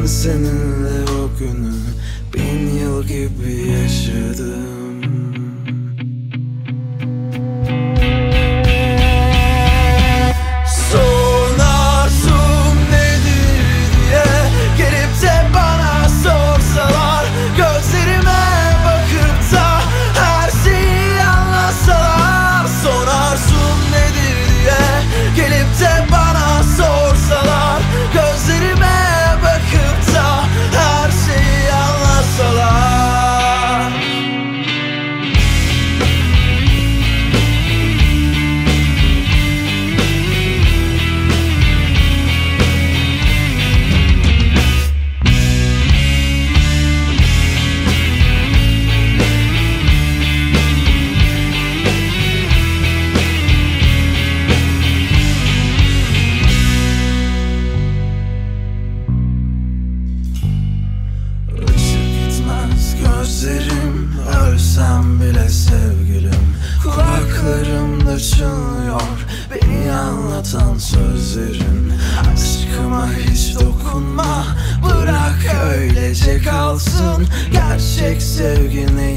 Ben seninle o günü 1000 yıl gibi yaşadım. Sonarsın nedir diye gelip de bana sorsalar, gözlerime bakıp da her şeyi anlatsalar. Sonarsın nedir diye gelip de bana sorsalar, gözlerime bakıp da her şeyi anlatsalar. Gözlerim, ölsem bile sevgilim, kulaklarımda çınlıyor beni anlatan sözlerin. Aşkıma hiç dokunma, bırak öylece kalsın. Gerçek sevgi